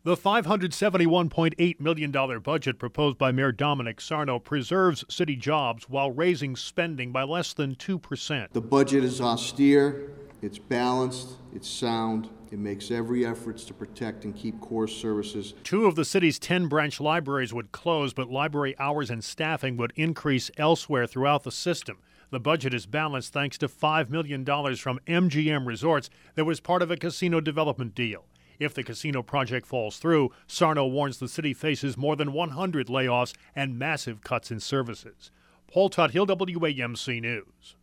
The $571.8 million budget proposed by Mayor Dominic Sarno preserves city jobs while raising spending by less than 2%. The budget is austere, it's balanced, it's sound. It makes every effort to protect and keep core services. 2 of the city's 10 branch libraries would close, but library hours and staffing would increase elsewhere throughout the system. The budget is balanced thanks to $5 million from MGM Resorts that was part of a casino development deal. If the casino project falls through, Sarno warns the city faces more than 100 layoffs and massive cuts in services. Paul Tuthill, WAMC News.